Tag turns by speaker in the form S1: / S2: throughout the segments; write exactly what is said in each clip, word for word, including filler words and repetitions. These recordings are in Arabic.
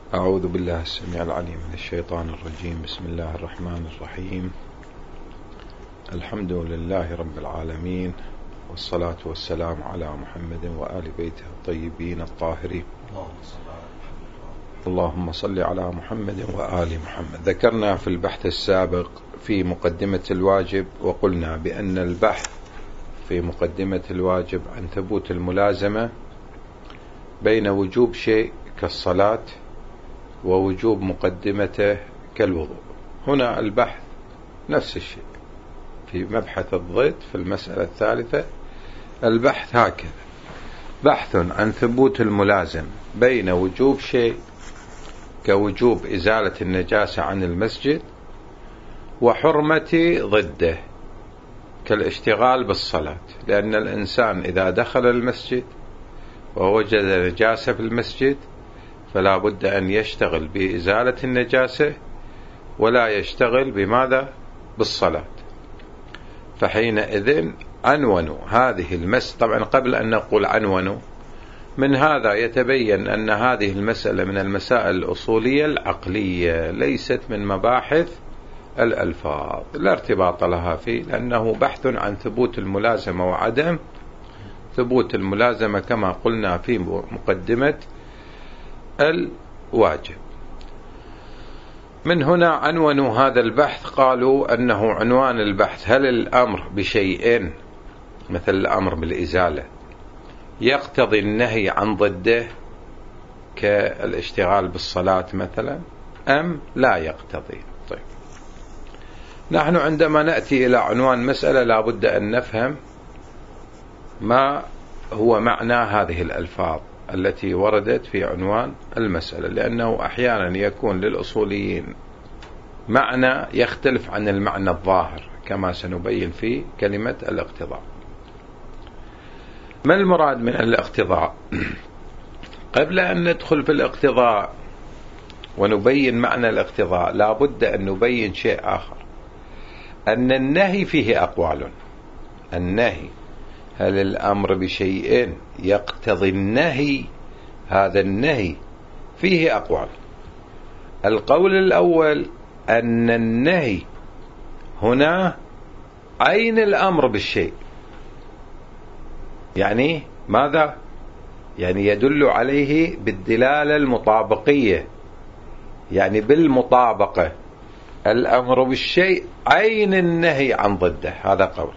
S1: أعوذ بالله السميع العليم من الشيطان الرجيم. بسم الله الرحمن الرحيم. الحمد لله رب العالمين، والصلاة والسلام على محمد وآل بيته الطيبين الطاهرين. اللهم صل على محمد وآل محمد. ذكرنا في البحث السابق في مقدمة الواجب، وقلنا بأن البحث في مقدمة الواجب عن ثبوت الملازمة بين وجوب شيء كالصلاة ووجوب مقدمته كالوضوء. هنا البحث نفس الشيء في مبحث الضد في المسألة الثالثة. البحث هكذا: بحث عن ثبوت الملازم بين وجوب شيء كوجوب إزالة النجاسة عن المسجد وحرمة ضده كالاشتغال بالصلاة، لأن الإنسان إذا دخل المسجد ووجد نجاسة في المسجد فلا بد أن يشتغل بإزالة النجاسة ولا يشتغل بماذا؟ بالصلاة. فحينئذ عنونوا هذه المسألة. طبعا قبل أن نقول عنونوا، من هذا يتبين أن هذه المسألة من المسائل الأصولية العقلية، ليست من مباحث الألفاظ، لا ارتباط لها فيه، لأنه بحث عن ثبوت الملازمة وعدم ثبوت الملازمة كما قلنا في مقدمة الواجب. من هنا عنونوا هذا البحث، قالوا أنه عنوان البحث: هل الأمر بشيء مثل الأمر بالإزالة يقتضي النهي عن ضده كالاشتغال بالصلاة مثلا، أم لا يقتضي؟ طيب، نحن عندما نأتي إلى عنوان مسألة لا بد أن نفهم ما هو معنى هذه الألفاظ التي وردت في عنوان المسألة، لأنه أحيانا يكون للأصوليين معنى يختلف عن المعنى الظاهر كما سنبين في كلمة الاقتضاء. ما المراد من الاقتضاء؟ قبل أن ندخل في الاقتضاء ونبين معنى الاقتضاء لا بد أن نبين شيء آخر، أن النهي فيه أقوال. النهي، هل الأمر بشيء يقتضي النهي؟ هذا النهي فيه أقوال. القول الأول أن النهي هنا عين الأمر بالشيء، يعني ماذا؟ يعني يدل عليه بالدلالة المطابقية، يعني بالمطابقة الأمر بالشيء عين النهي عن ضده، هذا قول.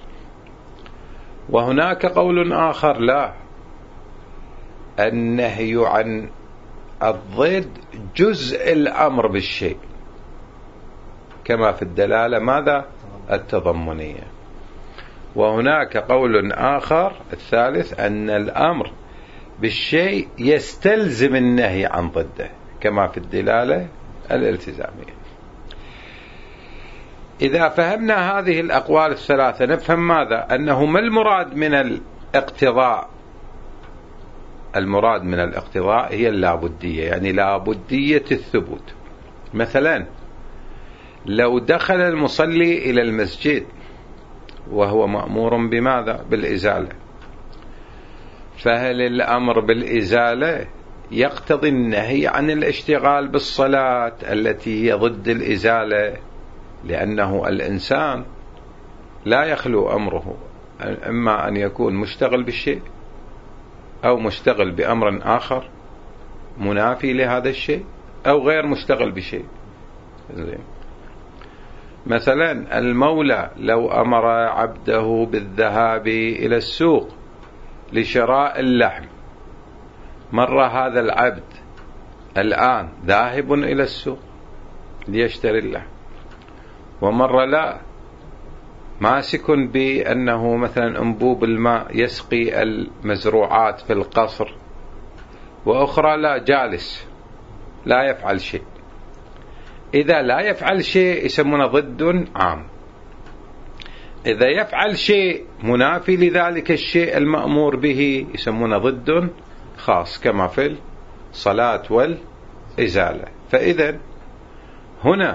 S1: وهناك قول آخر: لا، النهي عن الضد جزء الأمر بالشيء، كما في الدلالة ماذا؟ التضمنية. وهناك قول آخر الثالث: أن الأمر بالشيء يستلزم النهي عن ضده، كما في الدلالة الالتزامية. إذا فهمنا هذه الأقوال الثلاثة نفهم ماذا؟ أنه ما المراد من الاقتضاء؟ المراد من الاقتضاء هي اللابدية، يعني لابدية الثبوت. مثلا لو دخل المصلي إلى المسجد وهو مأمور بماذا؟ بالإزالة، فهل الأمر بالإزالة يقتضي النهي عن الاشتغال بالصلاة التي هي ضد الإزالة؟ لأنه الإنسان لا يخلو أمره، إما أن يكون مشتغل بالشيء أو مشتغل بأمر آخر منافي لهذا الشيء أو غير مشتغل بشيء. مثلا المولى لو أمر عبده بالذهاب إلى السوق لشراء اللحم، مر هذا العبد الآن ذاهب إلى السوق ليشتري اللحم، ومر لا ماسك بأنه مثلا أنبوب الماء يسقي المزروعات في القصر، وأخرى لا جالس لا يفعل شيء. إذا لا يفعل شيء يسمونه ضد عام، إذا يفعل شيء منافي لذلك الشيء المأمور به يسمونه ضد خاص، كما في الصلاة والإزالة. فإذا هنا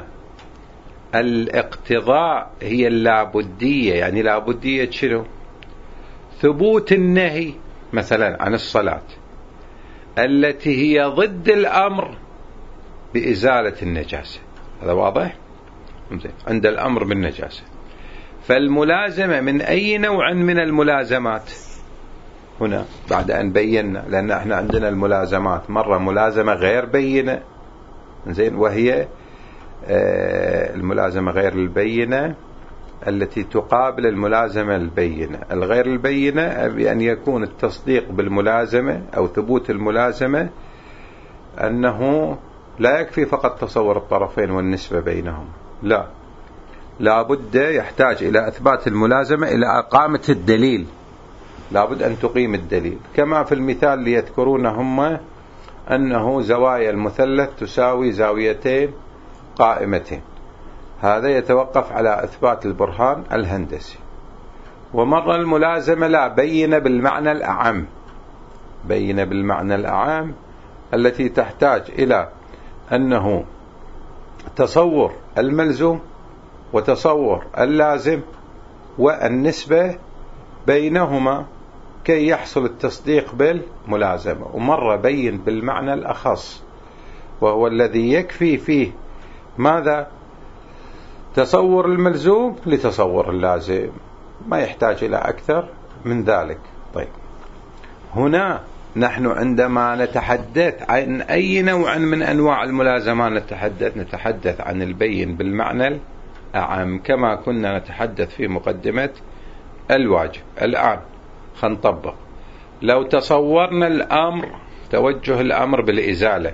S1: الاقتضاء هي اللابدية، يعني لابدية شنو؟ ثبوت النهي مثلا عن الصلاة التي هي ضد الأمر بإزالة النجاسة. هذا واضح؟ عند الأمر بالنجاسة. فالملازمة من أي نوع من الملازمات؟ هنا بعد أن بينا، لأن احنا عندنا الملازمات مرة ملازمة غير بينة، زين، وهي الملازمة غير البينة التي تقابل الملازمة البينة. الغير البينة بأن يكون التصديق بالملازمة أو ثبوت الملازمة أنه لا يكفي فقط تصور الطرفين والنسبة بينهم، لا، لا بد يحتاج إلى إثبات الملازمة إلى إقامة الدليل، لا بد أن تقيم الدليل، كما في المثال اللي يذكرونه هم أنه زوايا المثلث تساوي زاويتين قائمتين. هذا يتوقف على إثبات البرهان الهندسي. ومرة الملازمة لا، بين بالمعنى الأعم، بين بالمعنى الأعم التي تحتاج إلى أنه تصور الملزوم وتصور اللازم والنسبة بينهما كي يحصل التصديق بالملازمة. ومرة بين بالمعنى الأخص وهو الذي يكفي فيه ماذا؟ تصور الملزوم لتصور اللازم، ما يحتاج إلى أكثر من ذلك. طيب، هنا نحن عندما نتحدث عن أي نوع من أنواع الملازمة نتحدث نتحدث عن البين بالمعنى الأعم، كما كنا نتحدث في مقدمة الواجب. الآن خلينا نطبق. لو تصورنا الأمر، توجه الأمر بالإزالة،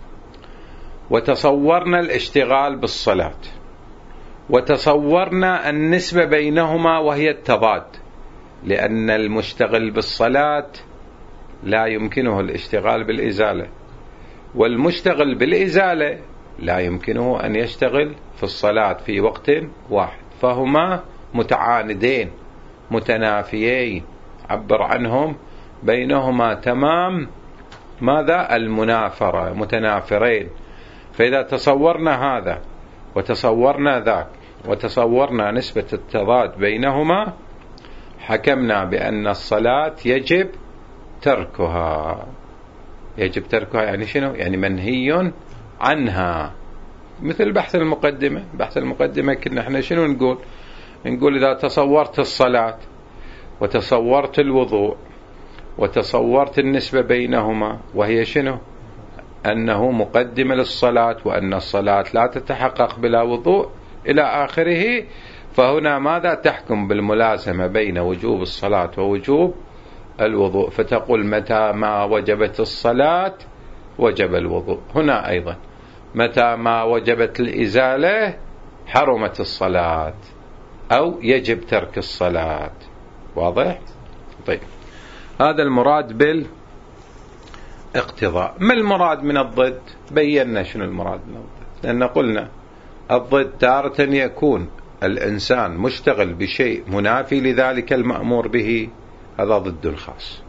S1: وتصورنا الاشتغال بالصلاة، وتصورنا النسبة بينهما وهي التضاد، لأن المشتغل بالصلاة لا يمكنه الاشتغال بالإزالة، والمشتغل بالإزالة لا يمكنه أن يشتغل في الصلاة في وقت واحد، فهما متعاندين متنافيين، عبر عنهم بينهما تمام ماذا؟ المنافرة، متنافرين. فإذا تصورنا هذا وتصورنا ذاك وتصورنا نسبة التضاد بينهما، حكمنا بأن الصلاة يجب تركها. يجب تركها يعني شنو؟ يعني منهي عنها. مثل بحث المقدمة. بحث المقدمة كنا احنا شنو نقول؟ نقول إذا تصورت الصلاة وتصورت الوضوء وتصورت النسبة بينهما وهي شنو؟ أنه مقدمة للصلاة، وأن الصلاة لا تتحقق بلا وضوء إلى آخره، فهنا ماذا؟ تحكم بالملازمة بين وجوب الصلاة ووجوب الوضوء، فتقول متى ما وجبت الصلاة وجب الوضوء. هنا أيضا متى ما وجبت الإزالة حرمت الصلاة أو يجب ترك الصلاة. واضح؟ طيب، هذا المراد بالاقتضاء. ما المراد من الضد؟ بينا شنو المراد من الضد، لأن قلنا الضد تارة يكون الإنسان مشتغل بشيء منافي لذلك المأمور به، هذا ضد الخاص.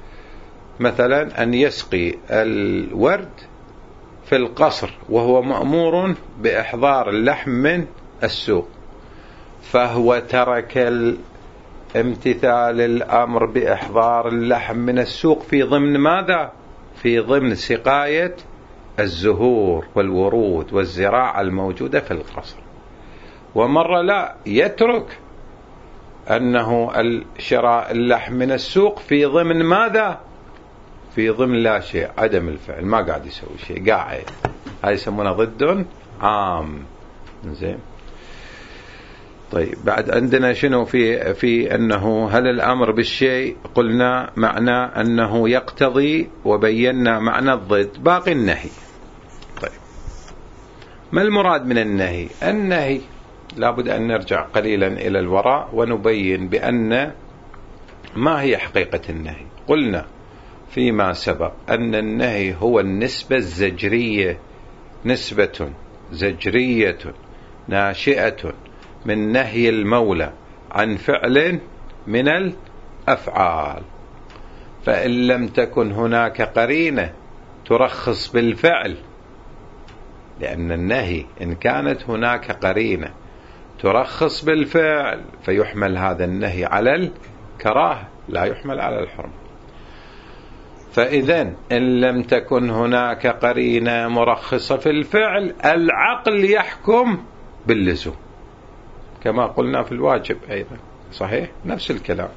S1: مثلا أن يسقي الورد في القصر وهو مأمور بإحضار اللحم من السوق، فهو ترك امتثال الأمر بإحضار اللحم من السوق في ضمن ماذا؟ في ضمن سقاية الزهور والورود والزراعة الموجودة في القصر. ومرة لا، يترك أنه شراء اللحم من السوق في ضمن ماذا؟ في ضمن لا شيء، عدم الفعل، ما قاعد يسوي شيء، قاعد. هاي يسمونه ضد عام. زين. طيب، بعد عندنا شنو في في أنه هل الأمر بالشيء قلنا معنى أنه يقتضي، وبينا معنى الضد. باقي النهي. طيب، ما المراد من النهي؟ النهي لابد أن نرجع قليلا إلى الوراء ونبين بأن ما هي حقيقة النهي. قلنا فيما سبق أن النهي هو النسبة الزجرية، نسبة زجرية ناشئة من نهي المولى عن فعل من الأفعال. فإن لم تكن هناك قرينة ترخص بالفعل، لأن النهي إن كانت هناك قرينة ترخص بالفعل فيحمل هذا النهي على الكراهة، لا يحمل على الحرمة. فإذا إن لم تكن هناك قرينة مرخصة في الفعل العقل يحكم باللزوم، كما قلنا في الواجب أيضا، صحيح نفس الكلام.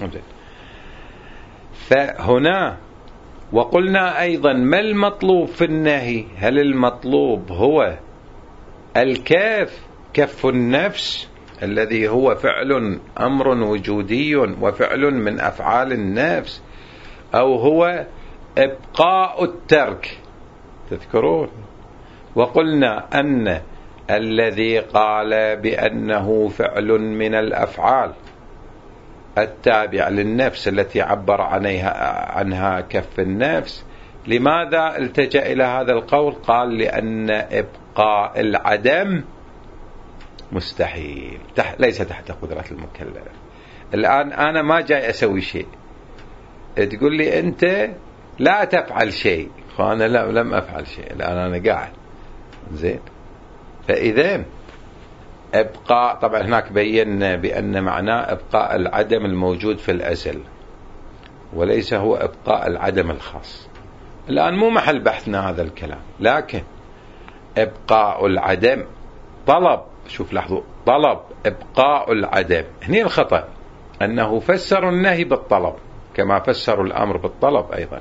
S1: فهنا وقلنا أيضا ما المطلوب في النهي؟ هل المطلوب هو الكاف، كف النفس الذي هو فعل أمر وجودي وفعل من أفعال النفس، أو هو إبقاء الترك؟ تذكرون وقلنا أن الذي قال بأنه فعل من الأفعال التابع للنفس التي عبر عنها, عنها كف النفس، لماذا التجأ إلى هذا القول؟ قال لأن إبقاء العدم مستحيل، ليس تحت قدرة المكلف. الآن أنا ما جاي أسوي شيء، تقول لي أنت لا تفعل شيء، فأنا لا لم أفعل شيء، الآن أنا قاعد زين. فإذا إبقاء، طبعا هناك بينا بأن معناه إبقاء العدم الموجود في الأزل، وليس هو إبقاء العدم الخاص. الآن مو محل بحثنا هذا الكلام، لكن إبقاء العدم طلب، شوف لاحظوا، طلب إبقاء العدم. هنا الخطأ أنه فسروا النهي بالطلب كما فسروا الأمر بالطلب أيضا.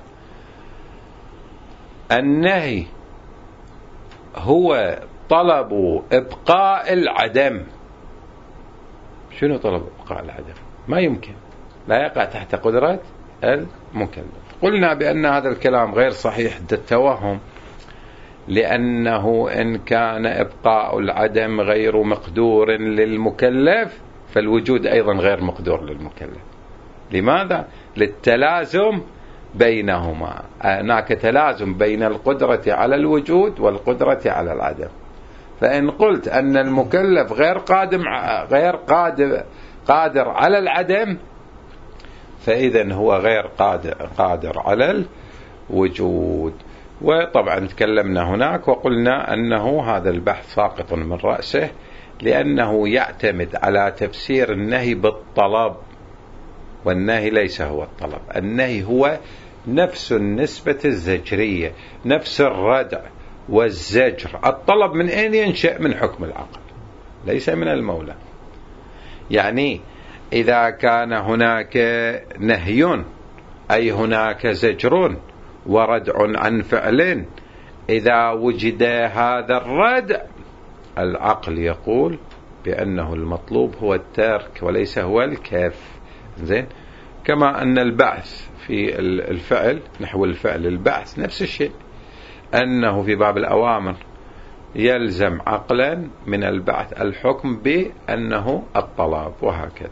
S1: النهي هو طلب إبقاء العدم. شنو طلب إبقاء العدم؟ ما يمكن، لا يقع تحت قدرة المكلف. قلنا بأن هذا الكلام غير صحيح التوهم، لأنه إن كان إبقاء العدم غير مقدور للمكلف فالوجود أيضا غير مقدور للمكلف. لماذا؟ للتلازم بينهما، هناك تلازم بين القدرة على الوجود والقدرة على العدم. فإن قلت أن المكلف غير قادم غير قادر قادر على العدم، فإذا هو غير قادر قادر على الوجود. وطبعا تكلمنا هناك وقلنا أنه هذا البحث ساقط من رأسه، لأنه يعتمد على تفسير النهي بالطلب، والنهي ليس هو الطلب. النهي هو نفس النسبة الزجرية، نفس الردع والزجر. الطلب من أين ينشأ؟ من حكم العقل، ليس من المولى. يعني إذا كان هناك نهي أي هناك زجر وردع عن فعل، إذا وجد هذا الردع العقل يقول بأنه المطلوب هو الترك وليس هو الكف. زين، كما أن البعث في الفعل نحو الفعل البعث نفس الشيء، أنه في باب الأوامر يلزم عقلا من البعث الحكم بأنه الطلب، وهكذا.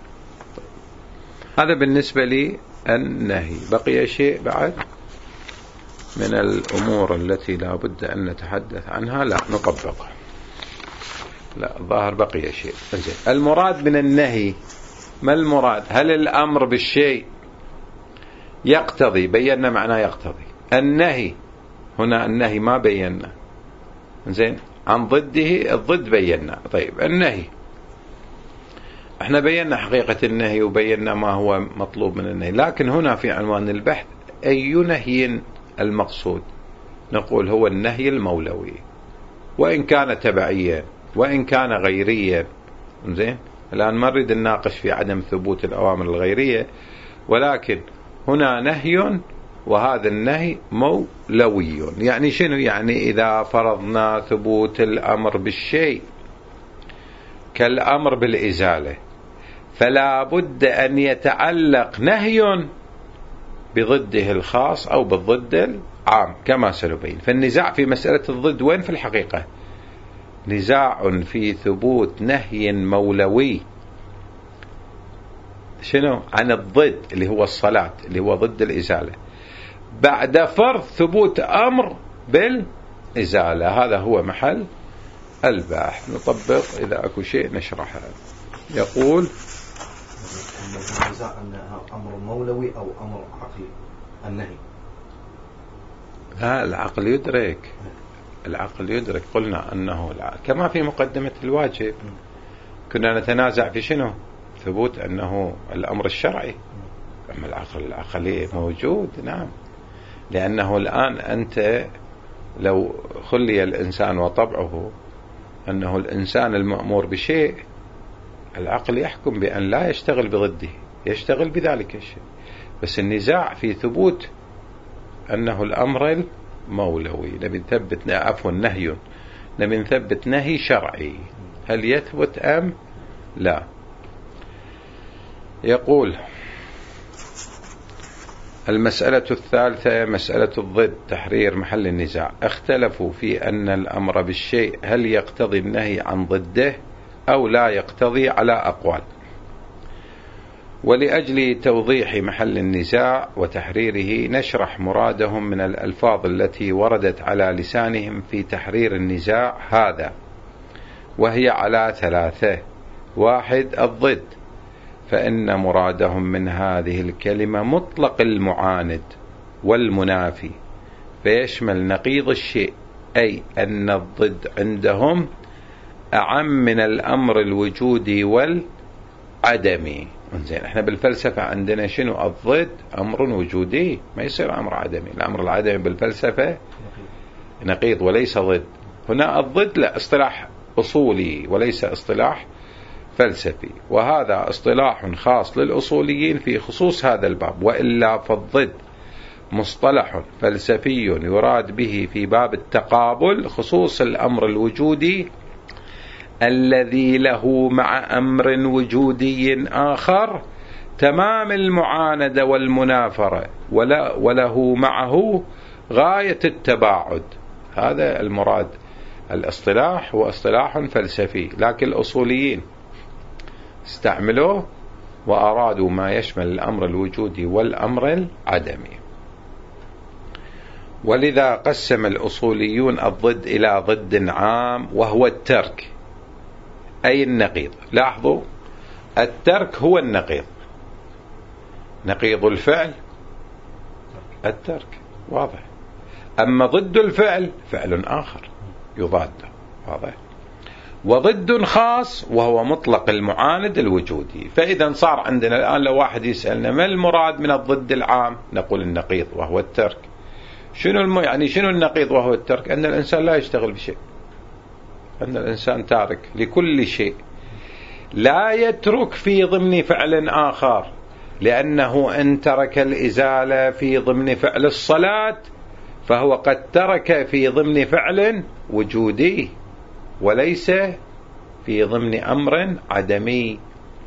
S1: هذا بالنسبة لي النهي. بقي شيء بعد من الأمور التي لا بد أن نتحدث عنها؟ لا نطبقها، لا ظاهر بقي شيء. المراد من النهي ما المراد؟ هل الأمر بالشيء يقتضي؟ بينا معناه يقتضي. النهي هنا النهي ما بينا، زين، عن ضده الضد بينا. طيب النهي احنا بينا حقيقة النهي وبينا ما هو مطلوب من النهي، لكن هنا في عنوان البحث أي نهي المقصود؟ نقول هو النهي المولوي، وإن كان تبعيا وإن كان غيريا. زين، الآن ما نريد نناقش في عدم ثبوت الأوامر الغيرية، ولكن هنا نهي، وهذا النهي مولوي. يعني شنو؟ يعني إذا فرضنا ثبوت الأمر بالشيء كالأمر بالإزالة، فلا بد أن يتعلق نهي بضده الخاص أو بالضد العام كما سنبين. فالنزاع في مسألة الضد وين في الحقيقة؟ نزاع في ثبوت نهي مولوي شنو؟ عن الضد اللي هو الصلاة، اللي هو ضد الإزالة، بعد فرض ثبوت أمر بالإزالة. هذا هو محل البحث. نطبق إذا أكو شيء نشرحه. يقول
S2: النزاع أنها أمر مولوي أو أمر عقلي النهي.
S1: لا، العقل يدرك، العقل يدرك. قلنا أنه العقل كما في مقدمة الواجب كنا نتنازع في شنو؟ ثبوت أنه الأمر الشرعي، أما العقل العقلي موجود. نعم، لأنه الآن أنت لو خلي الإنسان وطبعه أنه الإنسان المأمور بشيء، العقل يحكم بأن لا يشتغل بضده، يشتغل بذلك الشيء. بس النزاع في ثبوت أنه الأمر المولوي. نبي نثبت عفوا نهي، نبي نثبت نهي شرعي، هل يثبت أم لا؟ يقول المسألة الثالثة مسألة الضد، تحرير محل النزاع. اختلفوا في أن الأمر بالشيء هل يقتضي النهي عن ضده أو لا يقتضي على أقوال. ولأجل توضيح محل النزاع وتحريره نشرح مرادهم من الألفاظ التي وردت على لسانهم في تحرير النزاع هذا، وهي على ثلاثة. واحد الضد، فإن مرادهم من هذه الكلمة مطلق المعاند والمنافي، فيشمل نقيض الشيء، أي أن الضد عندهم أعم من الأمر الوجودي والعدمي. زين، احنا بالفلسفة عندنا شنو الضد؟ أمر وجودي، ما يصير أمر عدمي. الأمر العدمي بالفلسفة نقيض وليس ضد. هنا الضد لا، اصطلاح أصولي وليس اصطلاح فلسفي، وهذا اصطلاح خاص للأصوليين في خصوص هذا الباب، وإلا فالضد مصطلح فلسفي يراد به في باب التقابل خصوص الأمر الوجودي الذي له مع أمر وجودي آخر تمام المعاندة والمنافرة، ولا وله معه غاية التباعد. هذا المراد. الاصطلاح هو اصطلاح فلسفي، لكن الأصوليين استعملوه وأرادوا ما يشمل الأمر الوجودي والأمر العدمي. ولذا قسم الأصوليون الضد إلى ضد عام وهو الترك، أي النقيض. لاحظوا، الترك هو النقيض، نقيض الفعل الترك، واضح. أما ضد الفعل فعل آخر يضاده، واضح. وضد خاص وهو مطلق المعاند الوجودي. فإذا صار عندنا الآن لو واحد يسألنا ما المراد من الضد العام، نقول النقيض وهو الترك. شنو الم... يعني شنو النقيض وهو الترك؟ أن الإنسان لا يشتغل بشيء، أن الإنسان تارك لكل شيء، لا يترك في ضمن فعل آخر، لأنه إن ترك الإزالة في ضمن فعل الصلاة فهو قد ترك في ضمن فعل وجودي وليس في ضمن أمر عدمي.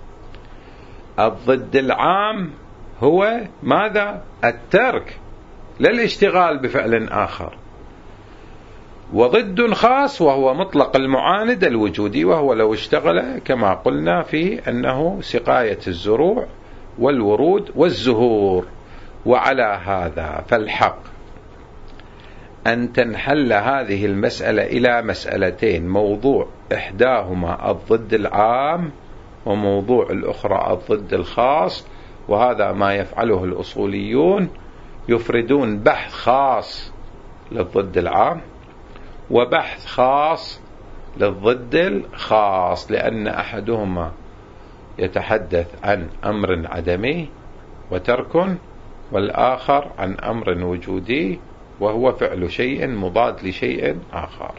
S1: الضد العام هو ماذا؟ الترك، لا الاشتغال بفعل آخر. وضد خاص وهو مطلق المعاند الوجودي، وهو لو اشتغل كما قلنا في أنه سقاية الزروع والورود والزهور. وعلى هذا فالحق أن تنحل هذه المسألة إلى مسألتين: موضوع إحداهما الضد العام، وموضوع الأخرى الضد الخاص. وهذا ما يفعله الأصوليون، يفردون بحث خاص للضد العام وبحث خاص للضد الخاص، لأن أحدهما يتحدث عن أمر عدمي وترك، والآخر عن أمر وجودي وهو فعل شيء مضاد لشيء آخر.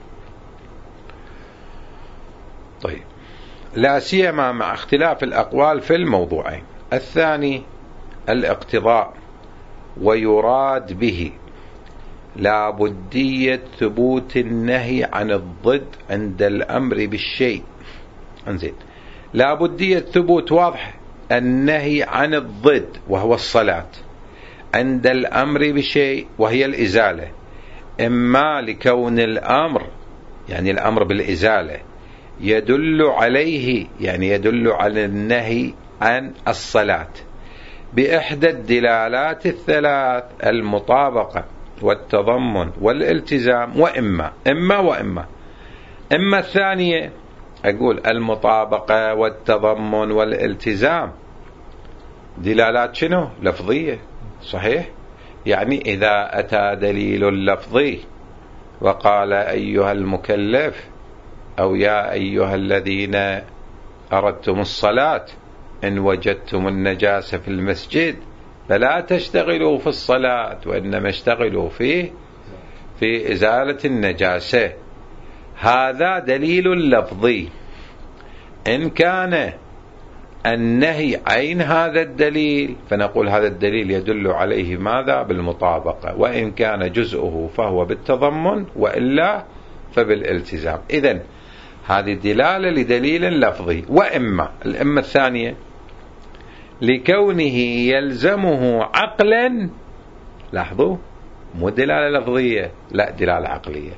S1: طيب، لا سيما مع اختلاف الأقوال في الموضوعين. الثاني الاقتضاء، ويراد به لا بدية ثبوت النهي عن الضد عند الأمر بالشيء. انزين، لا بدية ثبوت واضح النهي عن الضد وهو الصلاة عند الأمر بشيء وهي الإزالة، إما لكون الأمر يعني الأمر بالإزالة يدل عليه، يعني يدل على النهي عن الصلاة بإحدى الدلالات الثلاث: المطابقة والتضمن والالتزام، وإما إما وإما إما الثانية. أقول المطابقة والتضمن والالتزام دلالات شنو؟ لفظية، صحيح؟ يعني إذا أتى دليل لفظي وقال أيها المكلف أو يا أيها الذين أردتم الصلاة إن وجدتم النجاسة في المسجد، فلا تشتغلوا في الصلاة وإنما اشتغلوا فيه في إزالة النجاسة. هذا دليل لفظي. إن كان النهي عين هذا الدليل فنقول هذا الدليل يدل عليه ماذا؟ بالمطابقة، وإن كان جزءه فهو بالتضمن وإلا فبالالتزام. إذن هذه دلالة لدليل لفظي. وإما الإمة الثانية لكونه يلزمه عقلا، لاحظوا مو دلالة لفظية، لا دلالة عقلية،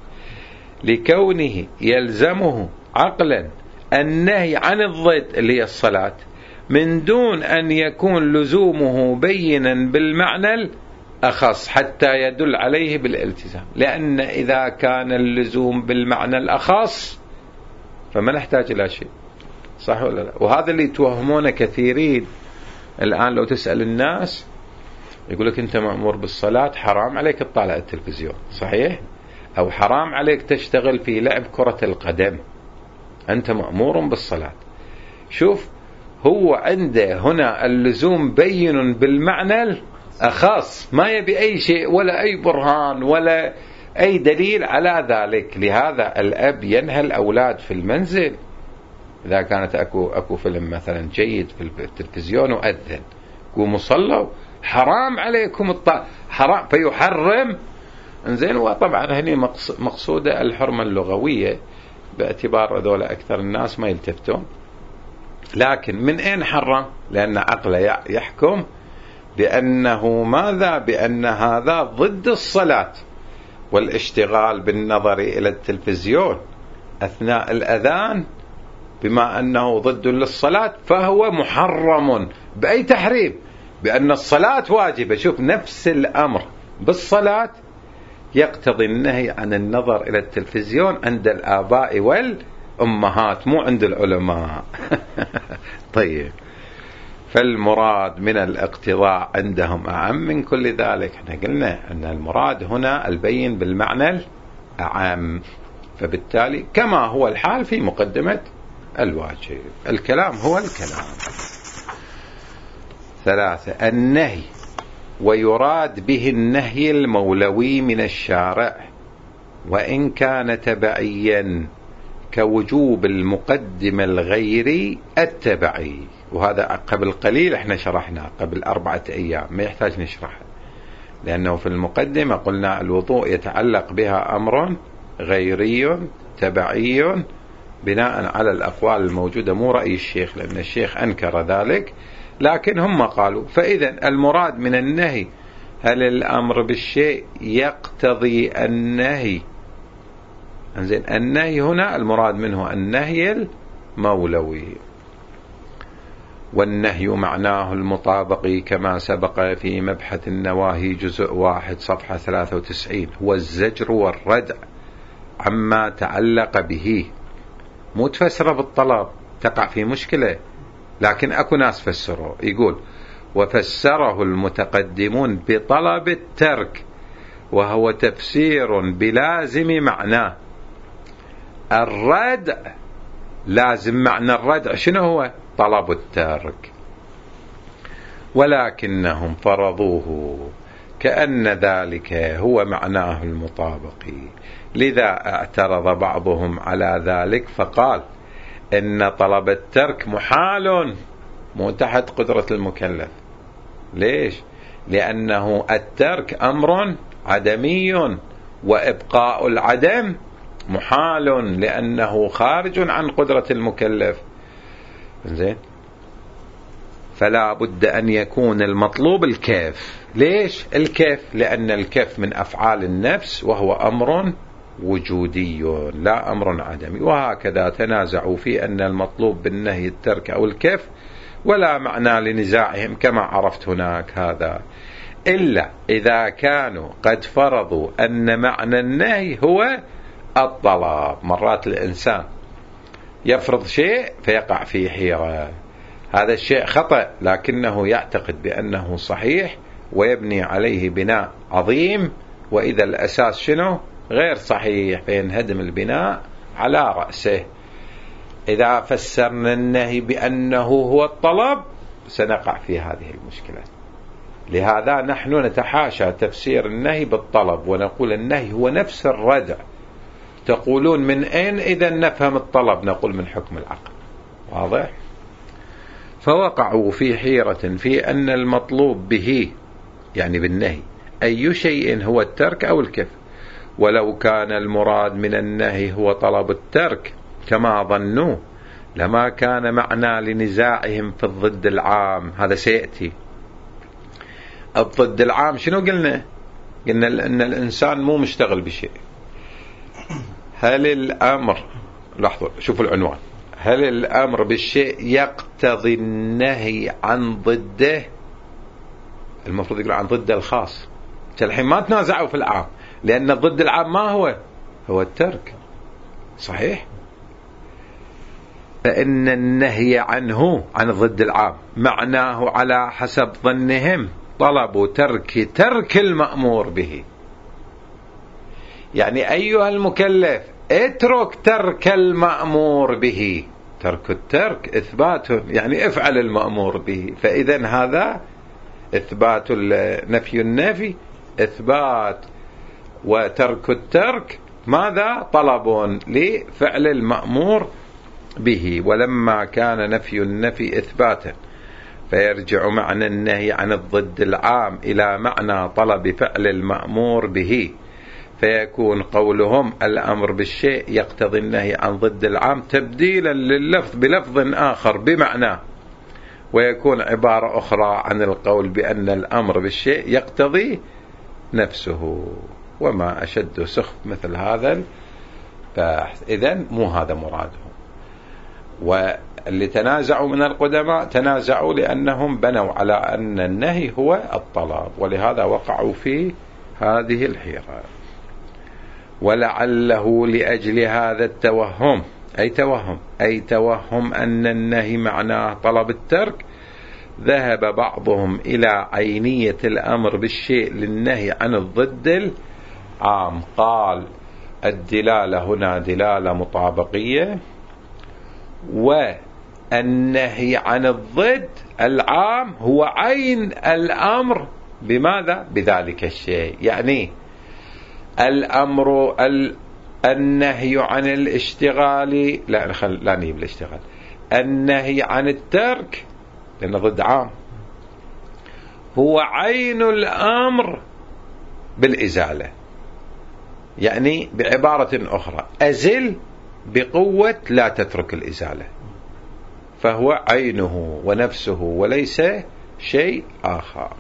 S1: لكونه يلزمه عقلا النهي عن الضد اللي هي الصلاة من دون أن يكون لزومه بينا بالمعنى الأخص حتى يدل عليه بالالتزام. لأن إذا كان اللزوم بالمعنى الأخص فما نحتاج إلى شيء، صح ولا لا؟ وهذا اللي توهمونه كثيرين الآن. لو تسأل الناس يقول لك أنت مأمور بالصلاة، حرام عليك تطالع التلفزيون، صحيح؟ أو حرام عليك تشتغل في لعب كرة القدم، أنت مأمور بالصلاة. شوف، هو عنده هنا اللزوم بين بالمعنى الأخص، ما يبي أي شيء ولا أي برهان ولا أي دليل على ذلك. لهذا الأب ينهى الأولاد في المنزل إذا كانت أكو, أكو فيلم مثلا جيد في التلفزيون وأذن قوموا صلوا، حرام عليكم الطاعة، حرام، فيحرم. انزين. وطبعا هني مقصودة الحرمة اللغوية باعتبار هذول أكثر الناس ما يلتفتون. لكن من أين حرم؟ لأن عقله يحكم بأنه ماذا؟ بأن هذا ضد الصلاة، والاشتغال بالنظر إلى التلفزيون أثناء الأذان بما أنه ضد للصلاة فهو محرم. بأي تحريم؟ بأن الصلاة واجبة. شوف، نفس الأمر بالصلاة يقتضي النهي عن النظر إلى التلفزيون عند الآباء والأمهات، مو عند العلماء. طيب، فالمراد من الاقتضاء عندهم أعم من كل ذلك. احنا قلنا أن المراد هنا البين بالمعنى الأعم، فبالتالي كما هو الحال في مقدمة الواجب، الكلام هو الكلام. ثلاثة، النهي ويراد به النهي المولوي من الشارع وإن كان تبعيا كوجوب المقدم الغيري التبعي. وهذا قبل قليل احنا شرحنا قبل أربعة أيام، ما يحتاج نشرحه، لأنه في المقدمة قلنا الوضوء يتعلق بها أمر غيري تبعي بناء على الأقوال الموجودة، مو رأي الشيخ، لأن الشيخ أنكر ذلك، لكن هم قالوا. فإذا المراد من النهي هل الأمر بالشيء يقتضي النهي؟ انزين، النهي هنا المراد منه النهي المولوي، والنهي معناه المطابق كما سبق في مبحث النواهي جزء واحد صفحة ثلاثة وتسعين، هو الزجر والردع عما تعلق به. مو تفسر بالطلب تقع في مشكلة، لكن أكو ناس فسروا، يقول وفسره المتقدمون بطلب الترك وهو تفسير بلازم معناه. الردع لازم معنى الردع شنو هو؟ طلب الترك، ولكنهم فرضوه كأن ذلك هو معناه المطابق، لذا اعترض بعضهم على ذلك فقال إن طلب الترك محال مو تحت قدرة المكلف. ليش؟ لأنه الترك أمر عدمي، وإبقاء العدم محال لأنه خارج عن قدرة المكلف. زين، فلا بد أن يكون المطلوب الكيف. ليش الكيف؟ لأن الكيف من أفعال النفس وهو أمر وجودي لا أمر عدمي. وهكذا تنازعوا في أن المطلوب بالنهي الترك أو الكيف، ولا معنى لنزاعهم كما عرفت هناك هذا، إلا إذا كانوا قد فرضوا أن معنى النهي هو الطلب. مرات الإنسان يفرض شيء فيقع في حيرة، هذا الشيء خطأ لكنه يعتقد بأنه صحيح ويبني عليه بناء عظيم، وإذا الأساس شنو؟ غير صحيح، فينهدم البناء على رأسه. إذا فسرنا النهي بأنه هو الطلب سنقع في هذه المشكلة، لهذا نحن نتحاشى تفسير النهي بالطلب ونقول النهي هو نفس الردع. تقولون من أين إذا نفهم الطلب؟ نقول من حكم العقل. واضح؟ فوقعوا في حيرة في أن المطلوب به يعني بالنهي أي شيء هو الترك أو الكف، ولو كان المراد من النهي هو طلب الترك كما ظنوا لما كان معنى لنزاعهم في الضد العام. هذا سيأتي. الضد العام شنو قلنا؟ قلنا أن الإنسان مو مشتغل بشيء. هل الأمر، لاحظوا شوفوا العنوان، هل الأمر بالشيء يقتضي النهي عن ضده؟ المفروض يقول عن ضده الخاص. الحين ما تنازعوا في العام، لأن الضد العام ما هو؟ هو الترك. صحيح؟ فإن النهي عنه عن الضد العام معناه على حسب ظنهم طلب ترك ترك المأمور به. يعني أيها المكلف اترك ترك المأمور به. ترك الترك إثباته، يعني افعل المأمور به. فإذا هذا إثبات نفي النفي إثبات، وترك الترك ماذا؟ طلب لفعل المأمور به. ولما كان نفي النفي إثباتا فيرجع معنى النهي عن الضد العام إلى معنى طلب فعل المأمور به، فيكون قولهم الأمر بالشيء يقتضي النهي عن ضد العام تبديلا لللفظ بلفظ آخر بمعناه، ويكون عبارة أخرى عن القول بأن الأمر بالشيء يقتضي نفسه. وما أشد سخف مثل هذا البحث. إذن مو هذا مرادهم. واللي تنازعوا من القدماء تنازعوا لأنهم بنوا على أن النهي هو الطلب، ولهذا وقعوا في هذه الحيرة. ولعله لأجل هذا التوهم، أي توهم أي توهم أن النهي معناه طلب الترك، ذهب بعضهم إلى عينية الأمر بالشيء للنهي عن الضد العام. قال الدلالة هنا دلالة مطابقية، والنهي عن الضد العام هو عين الأمر بماذا؟ بذلك الشيء. يعني الأمر ال... النهي عن الاشتغال، لا خل... لا نجيب الاشتغال، النهي عن الترك لأنه ضد عام هو عين الأمر بالإزالة. يعني بعبارة أخرى أزل بقوة لا تترك الإزالة، فهو عينه ونفسه وليس شيء آخر.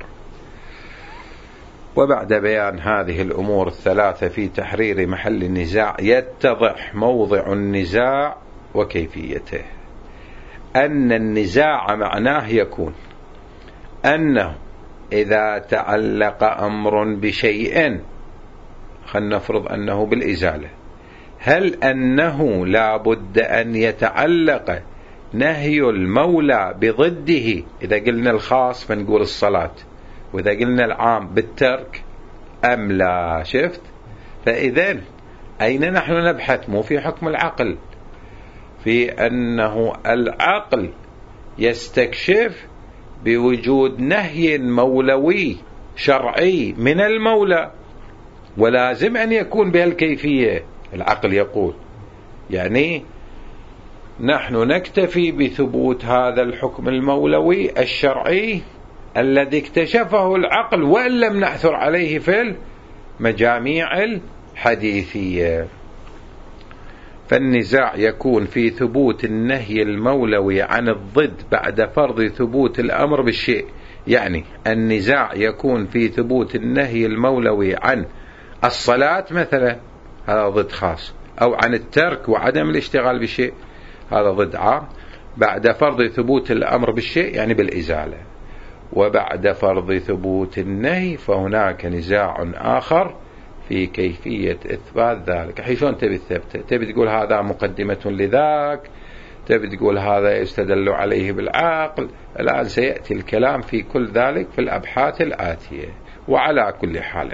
S1: وبعد بيان هذه الأمور الثلاثة في تحرير محل النزاع يتضح موضع النزاع وكيفيته. أن النزاع معناه يكون أنه إذا تعلق أمر بشيء، خلنا نفرض أنه بالإزالة، هل أنه لا بد أن يتعلق نهي المولى بضده؟ إذا قلنا الخاص فنقول الصلاة، وإذا قلنا العام بالترك أم لا؟ شفت؟ فإذن أين نحن نبحث؟ مو في حكم العقل، في أنه العقل يستكشف بوجود نهي مولوي شرعي من المولى، ولازم أن يكون بهالكيفية. العقل يقول يعني نحن نكتفي بثبوت هذا الحكم المولوي الشرعي الذي اكتشفه العقل، وإن لم نعثر عليه في المجاميع الحديثية. فالنزاع يكون في ثبوت النهي المولوي عن الضد بعد فرض ثبوت الأمر بالشيء. يعني النزاع يكون في ثبوت النهي المولوي عن الصلاة مثلا، هذا ضد خاص، أو عن الترك وعدم الاشتغال بشيء، هذا ضد عام، بعد فرض ثبوت الأمر بالشيء يعني بالإزالة. وبعد فرض ثبوت النهي فهناك نزاع آخر في كيفية إثبات ذلك. حين شلون تبي تثبته؟ تبي تقول هذا مقدمة لذاك، تبي تقول هذا يستدل عليه بالعقل. الآن سيأتي الكلام في كل ذلك في الأبحاث الآتية. وعلى كل حال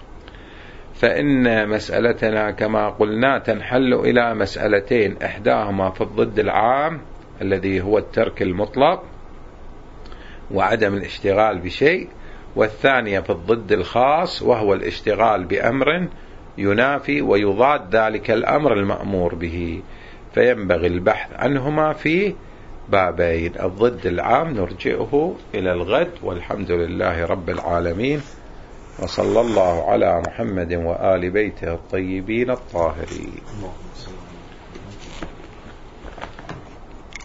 S1: فإن مسألتنا كما قلنا تنحل إلى مسألتين، إحداهما في الضد العام الذي هو الترك المطلق وعدم الاشتغال بشيء، والثانية في الضد الخاص وهو الاشتغال بأمر ينافي ويضاد ذلك الأمر المأمور به، فينبغي البحث عنهما في بابين. الضد العام نرجئه إلى الغد، والحمد لله رب العالمين، وصلى الله على محمد وآل بيته الطيبين الطاهرين.